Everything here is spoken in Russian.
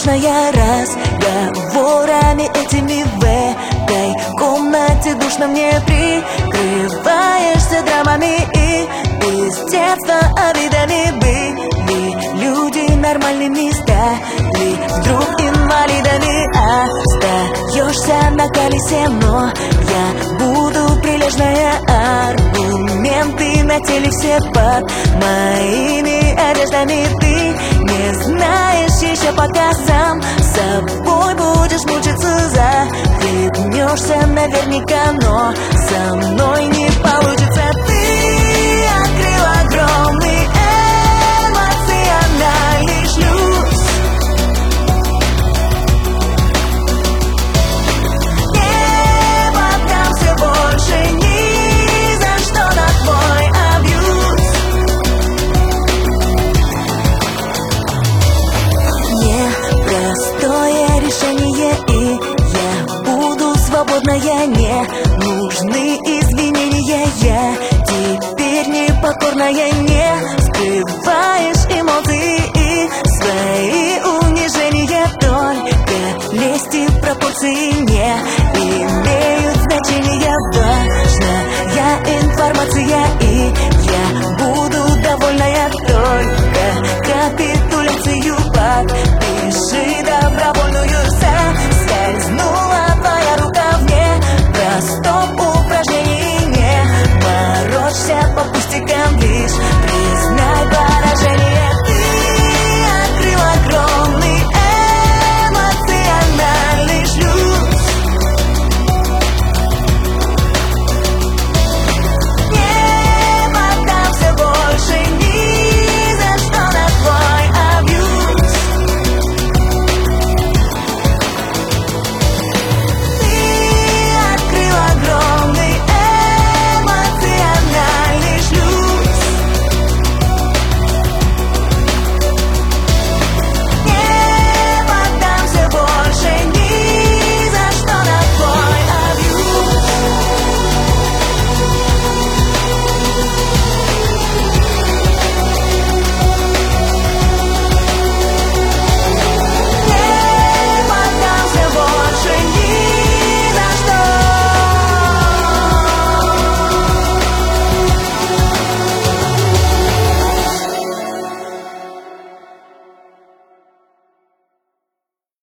равнодушная разговорами этими в этой комнате душно мне прикрываешься драмами и из детства обидами были люди нормальными, стали вдруг инвалидами. Остаешься на колесе, но я буду прилежная. Аргументы на теле все под моими одеждами. Ты не знаешь еще, пока сам собой будешь мучиться. Захлебнешься наверняка, но со мной не получится. Ты открыл огромный эмоциональный шлюз. Не поддамся больше ни за что на твой абьюз. Непростое решение, и я буду свободная. Не нужны извинения, я теперь непокорная. Не скрываешь эмоции и свои унижения, только лезть в пропорции не